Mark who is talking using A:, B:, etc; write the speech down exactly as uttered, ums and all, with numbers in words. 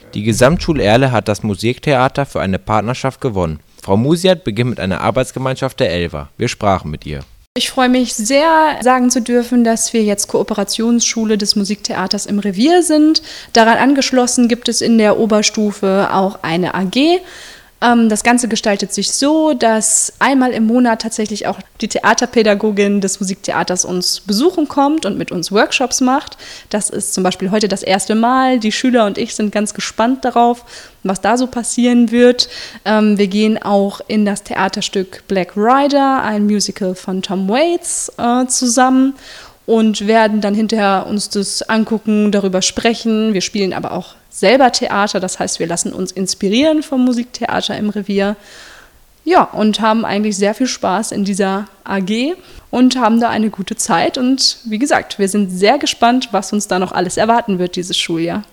A: Die Gesamtschule Erle hat das Musiktheater für eine Partnerschaft gewonnen. Frau Musiat beginnt mit einer Arbeitsgemeinschaft der Elfer. Wir sprachen mit ihr.
B: Ich freue mich sehr, sagen zu dürfen, dass wir jetzt Kooperationsschule des Musiktheaters im Revier sind. Daran angeschlossen gibt es in der Oberstufe auch eine A G. Das Ganze gestaltet sich so, dass einmal im Monat tatsächlich auch die Theaterpädagogin des Musiktheaters uns besuchen kommt und mit uns Workshops macht. Das ist zum Beispiel heute das erste Mal. Die Schüler und ich sind ganz gespannt darauf, was da so passieren wird. Wir gehen auch in das Theaterstück Black Rider, ein Musical von Tom Waits, zusammen und werden dann hinterher uns das angucken, darüber sprechen. Wir spielen aber auch selber Theater, das heißt, wir lassen uns inspirieren vom Musiktheater im Revier. Ja, und haben eigentlich sehr viel Spaß in dieser A G und haben da eine gute Zeit. Und wie gesagt, wir sind sehr gespannt, was uns da noch alles erwarten wird dieses Schuljahr.